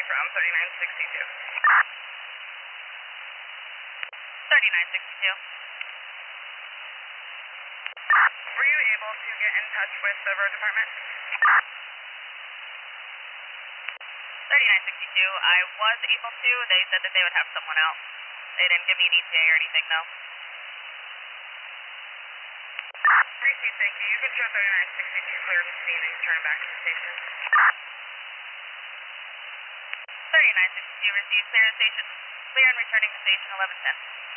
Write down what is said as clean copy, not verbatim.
from 3962. 3962. Were you able to get in touch with the road department? 3962, I was able to. They said that they would have someone out. They didn't give me an ETA or anything, though. Appreciate, thank you. You can show 3962 clear to scene and return back to the station. 3962, received clear to station. Clear and returning to station 1110.